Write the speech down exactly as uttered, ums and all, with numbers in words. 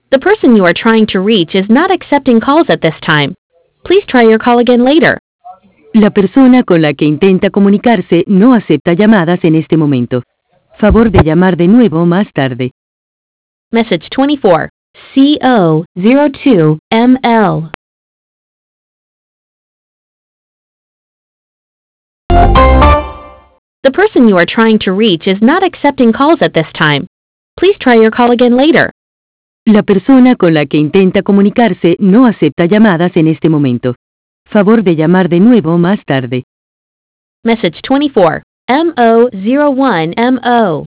The person you are trying to reach is not accepting calls at this time. Please try your call again later. La persona con la que intenta comunicarse no acepta llamadas en este momento. Favor de llamar de nuevo más tarde. Message twenty-four, C O zero two M L. The person you are trying to reach is not accepting calls at this time. Please try your call again later. La persona con la que intenta comunicarse no acepta llamadas en este momento. Favor de llamar de nuevo más tarde. Message twenty-four, M O zero one M O.